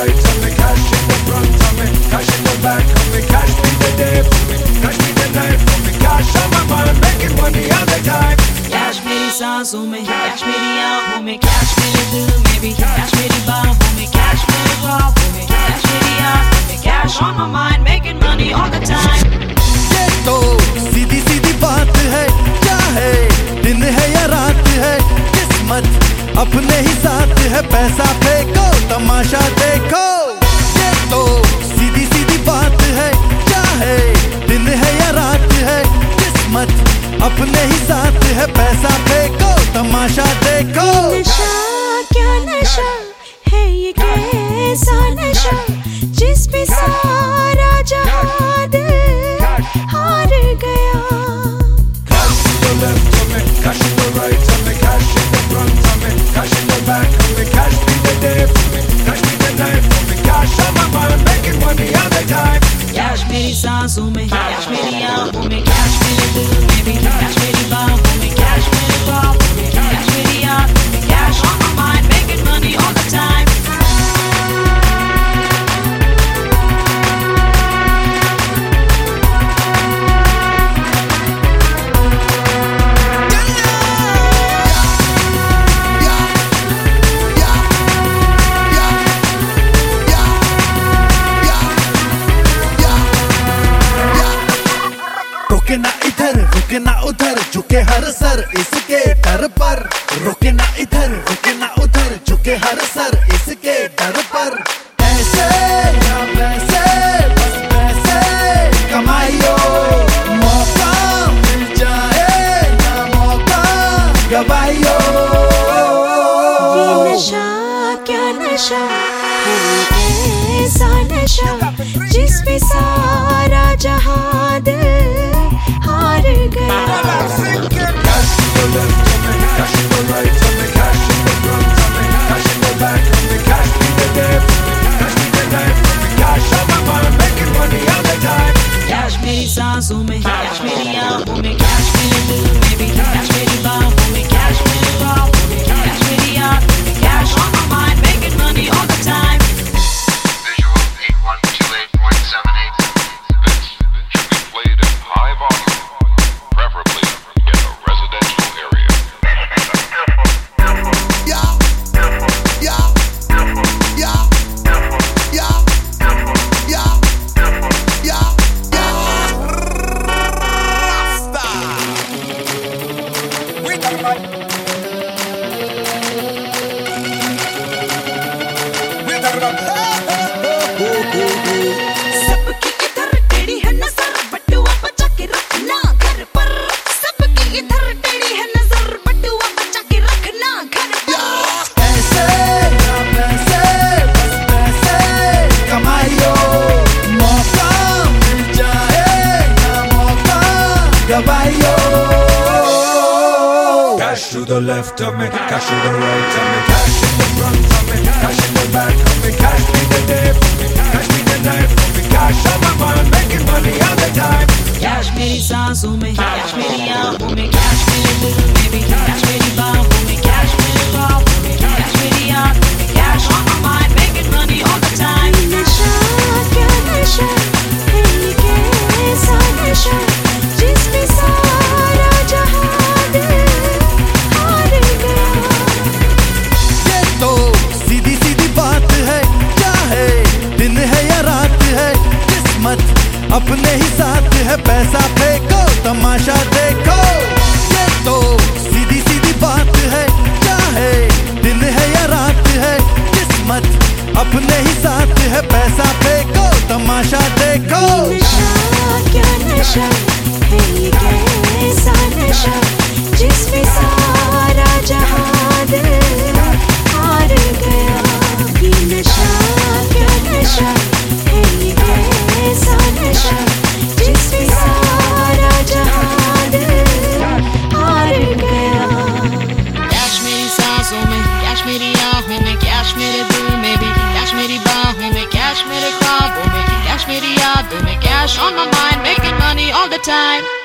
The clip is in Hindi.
right of me, cash in the front of me, cash in the back of me, cash be the day for me, cash be the night for me, cash on my mind, making money all the time. Cash मेरी सांसों में, कैश मेरी आँखों में, कैश मेरे दिल में भी, कैश मेरी बाहों में, कैश मेरे ख्वाबों में, कैश मेरी आँखों में, cash on my mind, making money all the time. ये तो सीधी सीधी बात है, चाहे दिन है या रात है, किस्मत अपने ही साथ है, पैसा फेंको तमाशा देखो. ये तो सीधी सीधी बात है, चाहे दिन है या रात है, किस्मत अपने ही साथ है, पैसा फेंको तमाशा देखो. नशा क्या नशा है ये, कैसा नशा जिस पे सारा जहां दिल हार गया. Cash to the left of me, cash to the right of me, cash in the front of me, cash in the back of me, cash be the day for me, cash be the night for me, cash on my mind, making money all the time. Cash मेरी सांसों में, कैश मेरी आँखों में, कैश मेरे दिल में भी, कैश मेरी बाहों में, कैश मेरे ख्वाबों में, कैश मेरी आँखों में, cash on my mind, making money all the time. रुके ना इधर रुके ना उधर, झुके हर सर इसके डर पर. रुके ना इधर रुके ना उधर, झुके हर सर इसके डर पर. ऐसे ना वैसे बस पैसे कमाइयो, मौका मिल जाए ना मौका गवाइयो. ये नशा क्या नशा है ये, कैसा नशा जिस पे सारा जहां दिल हार गया. Cash to the left of me, cash to the right of me, cash in the front of me, cash in the back of me, cash be the day for me, cash be the night for me, cash on my mind, making money all the time. Cash मेरी सांसों में, कैश मेरी आँखों में, कैश मेरे दिल में भी, कैश मेरी बाहों में, कैश मेरे ख्वाबों में, कैश मेरी आँखों में, cash on my mind, making money all the time. Visual 8128.78. This should be played in high volume, preferably in a residential area. सबकी इधर टेढ़ी है नजर, बटुआ बचा के रखना घर पर. सबकी इधर टेढ़ी है नजर, बटुआ बचा के रखना घर पर. ऐसे ना वैसे बस पैसे कमाइयो, मौका मिल जाए ना मौका गवाइयो. Cash to the left of me, cash to the right of me, cash in the front of me, cash in the back of me, cash be the day for me, cash be the night for me, cash on my mind, making money all the time. Cash मेरी सांसों में, कैश मेरी आँखों में, कैश मेरे दिल में भी, कैश मेरी बाहों में, कैश मेरे ख्वाबों में, कैश मेरी आँखों में, cash on my mind, making money all the time. नशा क्या नशा है ये, कैसा नशा जिस पे सारा जहां दिल हार गया. ये तो सीधी सीधी बात है, चाहे दिन है या रात है, किस्मत अपने ही साथ है, पैसा फेंको तमाशा देखो. ये तो सीधी सीधी बात है, चाहे दिन है या रात है, किस्मत अपने ही साथ है, पैसा फेंको तमाशा देखो. नशा क्या नशा है ये, कैसा नशा जिस पे सारा जहां दिल हार गया. ये नशा क्या नशा है ये, कैसा नशा जिस पे सारा जहां दिल हार गया. कैश मेरी सांसों में, कैश मेरी आँखों में, कैश मेरे दिल में भी, कैश मेरी बाहों में, कैश मेरे ख्वाबों में, कैश मेरी यादों में, cash on my mind, making money all the time.